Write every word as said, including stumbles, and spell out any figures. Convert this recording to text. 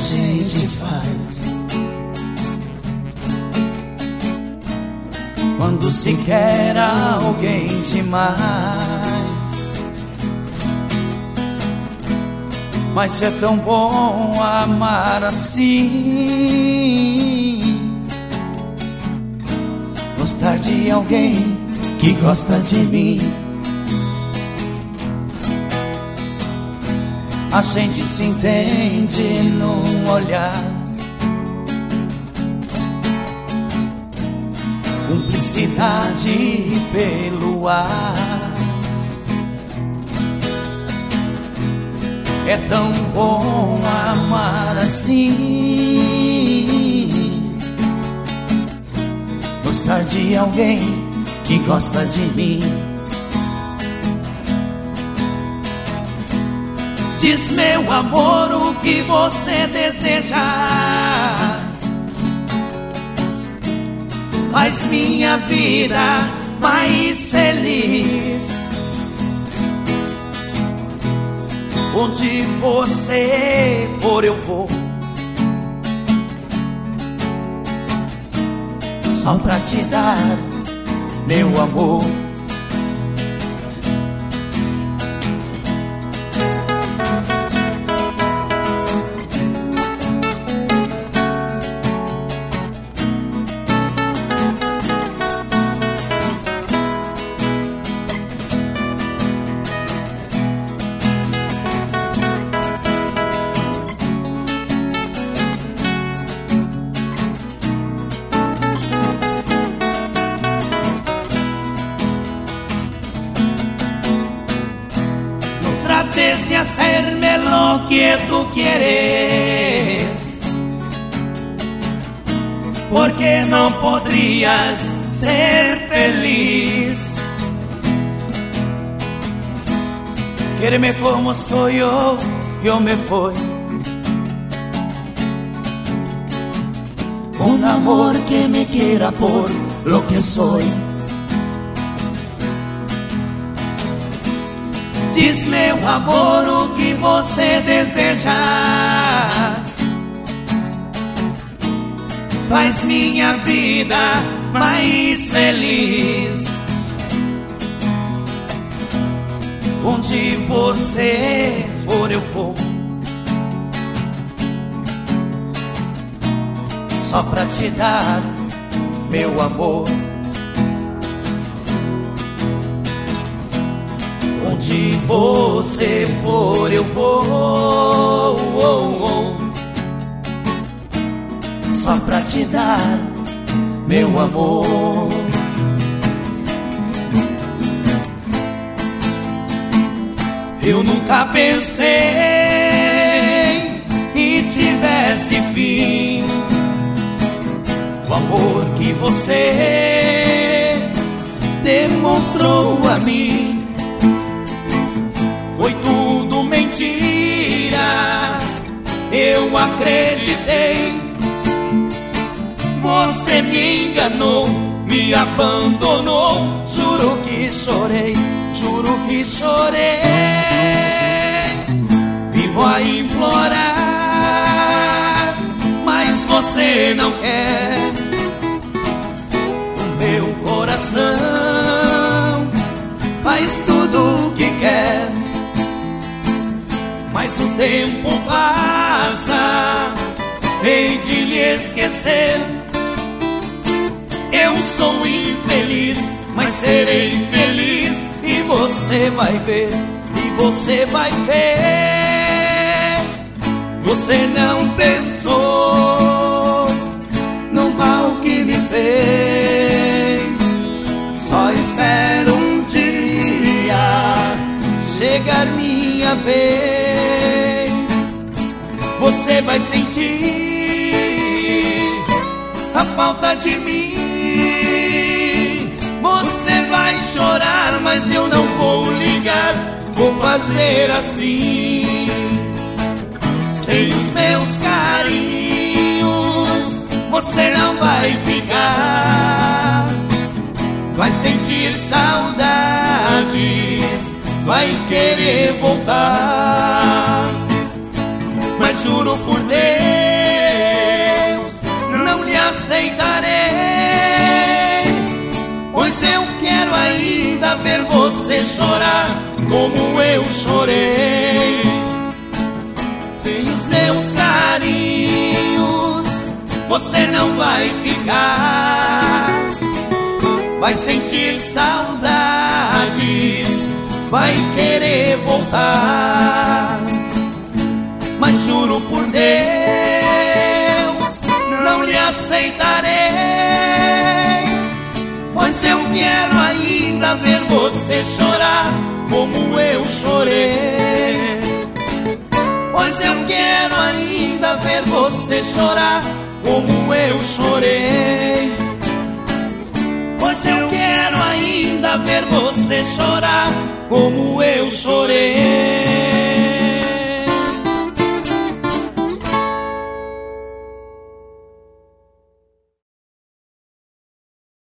gente faz quando se quer alguém demais. Mas é tão bom amar assim, gostar de alguém que gosta de mim. A gente se entende num olhar, cumplicidade pelo ar. É tão bom amar assim, gostar de alguém que gosta de mim. Diz, meu amor, o que você deseja, faz minha vida mais feliz. Onde você for eu vou, só pra te dar meu amor. Trates de hacerme lo que tú quieres, porque no podrías ser feliz. Quiereme como soy yo, yo me voy. Un amor que me quiera por lo que soy. Diz, meu amor, o que você deseja, faz minha vida mais feliz. Onde você for eu vou, só pra te dar meu amor. Onde você for eu vou, oh, oh, só pra te dar meu amor. Eu nunca pensei que tivesse fim o amor que você demonstrou a mim. Foi tudo mentira, eu acreditei. Você me enganou, me abandonou. Juro que chorei, juro que chorei. Vivo a implorar, mas você não quer. O meu coração faz tudo o que quer, mas o tempo passa, hei de lhe esquecer. Eu sou infeliz, mas serei feliz. E você vai ver, e você vai ver. Você não pensou no mal que me fez. Só espero um dia chegar minha vez. Você vai sentir a falta de mim. Você vai chorar, mas eu não vou ligar. Vou fazer assim. Sem os meus carinhos você não vai ficar. Vai sentir saudades, vai querer voltar. Mas juro por Deus você chorar como eu chorei. Sem os meus carinhos você não vai ficar. Vai sentir saudades, vai querer voltar. Mas juro por Deus, não lhe aceitarei, pois eu quero ainda ver você chorar como eu chorei. Pois eu quero ainda ver você chorar como eu chorei. Pois eu quero ainda ver você chorar como eu chorei.